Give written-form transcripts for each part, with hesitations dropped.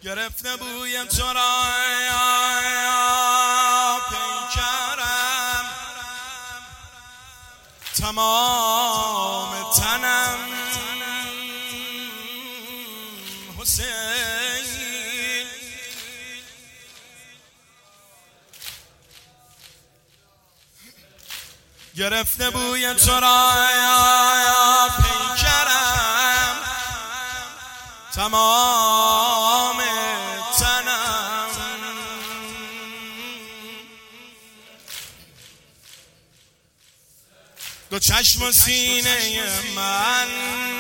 گرفته بوی تو را پیکرم، تمام تنم حسین. گرفته بوی تو را پیکرم، تمام تنم دو چشم و سینه من،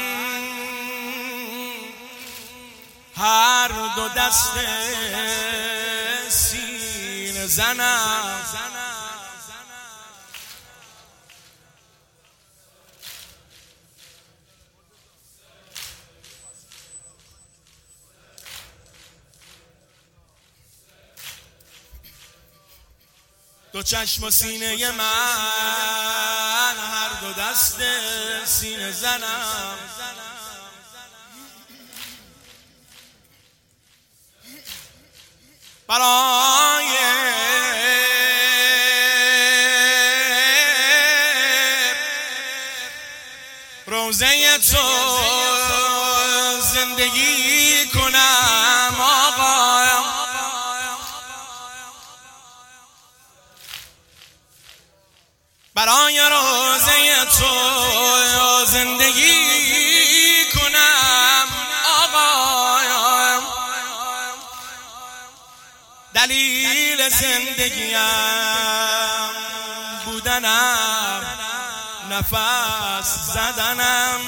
هر دو دست سینه زنم. دو چشم و سینه من، هر دو دست سینه زنم. برای روضه تو زندگی کنم آقا، برای روضه تو زندگی کنم آقا. دلیل زندگیم بودنم، نفس زدنم.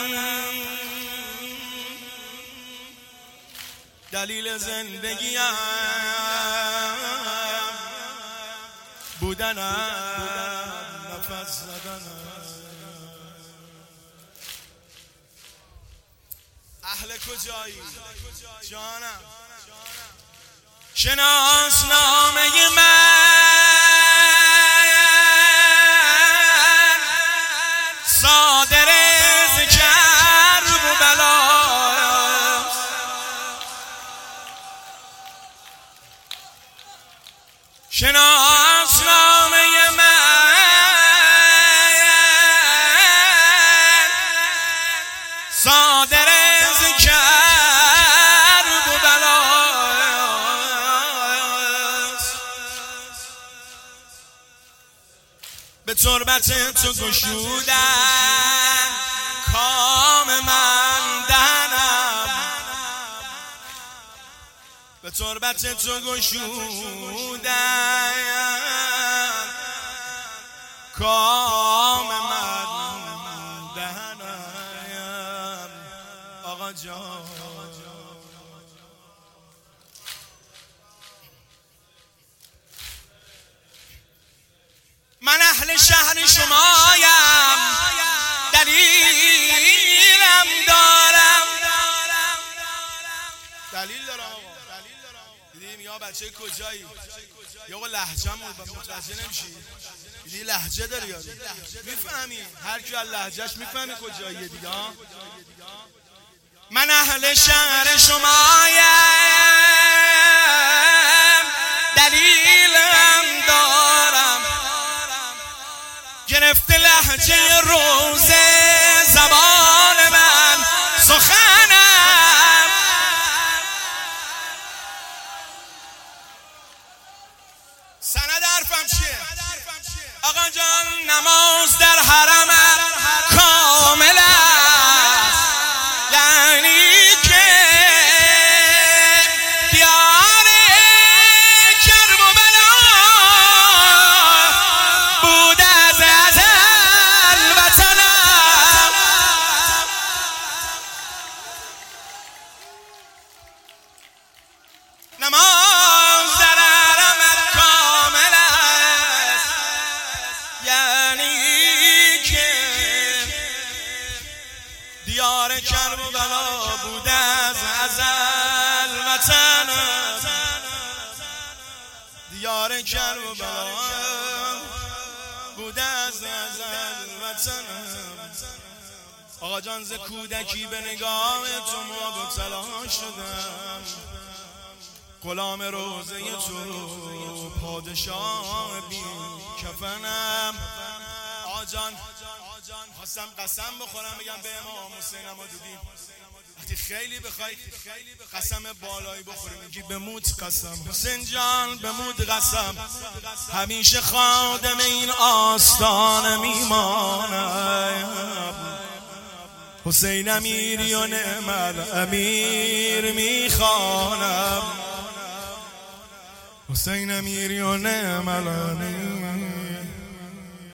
دلیل زندگیم بودنم، نفس زدنم. اهل کجایی جانم؟ شناس نامه من، صادر از کربلا. شناس نامه من، صادر از کربلا. به تربت تو گشودن کام من دهنم، به تربت تو گشودن کام من دهنم آقا جان. من اهل شهر شمایم، دلیلم دارم. دلیل دارم آقا. دیدیم یا بچه کجایی؟ یا آقا لهجه‌مون متوجه نمیشی؟ دیدی لهجه داری یا میفهمی؟ هر کی از لهجهش میفهمی کجاییه دیگه. من اهل شهر شمایم، دلیلم دارم. گرفته لهجه روزه زبان من سخنم. سند حرفم چیه؟ آقا جان نماز در حرمم کامل است، یعنی که دیار کرب و بلا بود از ازل وطنم. نماز در حرمت کامل است، یعنی که دیار کرب و بلا بود از ازل وطنم. دیار کرب و بلا بود از ازل وطنم. آقا جان ز کودکی به نگاه تو مبتلا شدم، غلام روزه تو پادشاه بی کفنم. آجان خواستم قسم بخورم بگم به امام حسین، اما دیدیم وقتی خیلی بخوای قسم بالایی بخوری میگی بموت قسم. حسین جان بموت قسم، همیشه خادم این آستانه میمانم. حسین امیری و نعم الامیر میخوانم. حسین امیری و نعم الامیر